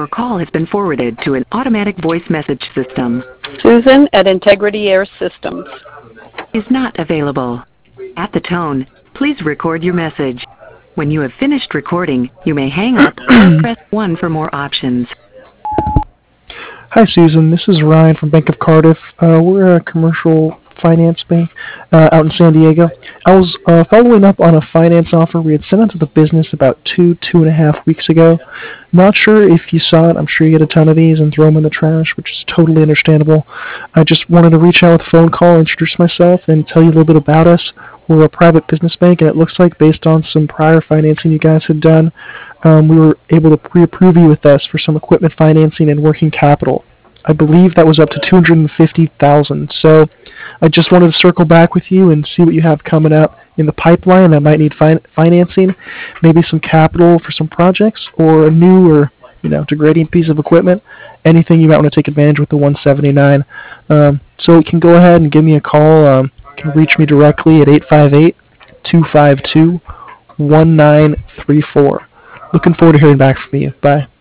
call has been forwarded to an automatic voice message system. Susan at Integrity Air Systems. Is not available. At the tone, please record your message. When you have finished recording, you may hang up or press 1 for more options. Hi, Susan. This is Ryan from Bank of Cardiff. We're a commercial finance bank out in San Diego. I was following up on a finance offer we had sent out to the business about 2.5 weeks ago. Not sure if you saw it. I'm sure you get a ton of these and throw them in the trash, which is totally understandable. I just wanted to reach out with a phone call, introduce myself, and tell you a little bit about us. We're a private business bank, and it looks like based on some prior financing you guys had done, we were able to pre-approve you with us for some equipment financing and working capital. I believe that was up to $250,000. So I just wanted to circle back with you and see what you have coming up in the pipeline that might need financing, maybe some capital for some projects, or a new or degrading piece of equipment. Anything you might want to take advantage with the 179. So you can go ahead and give me a call. You can reach me directly at 858-252-1934. Looking forward to hearing back from you. Bye.